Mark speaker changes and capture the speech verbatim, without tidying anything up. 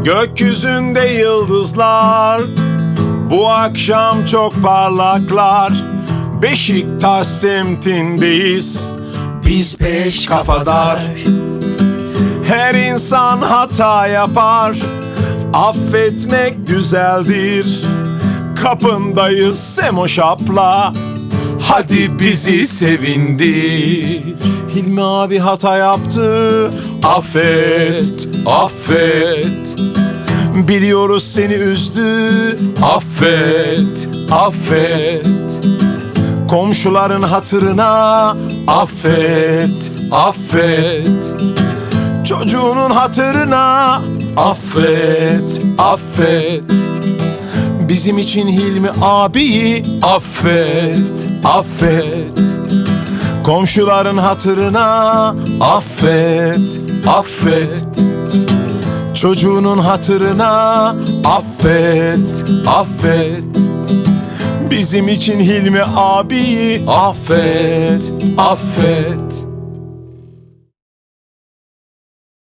Speaker 1: Gökyüzünde yıldızlar bu akşam çok parlaklar. Beşiktaş semtindeyiz biz beş kafadar. Her insan hata yapar, affetmek güzeldir. Kapındayız Semoş abla, hadi bizi sevindir. Hilmi abi hata yaptı, affet, affet. Biliyoruz seni üzdü, affet, affet. Komşuların hatırına affet, affet. Çocuğunun hatırına affet, affet. Bizim için Hilmi abiyi affet, affet. Komşuların hatırına affet, affet. Çocuğunun hatırına affet, affet. Bizim için Hilmi abiyi affet, affet.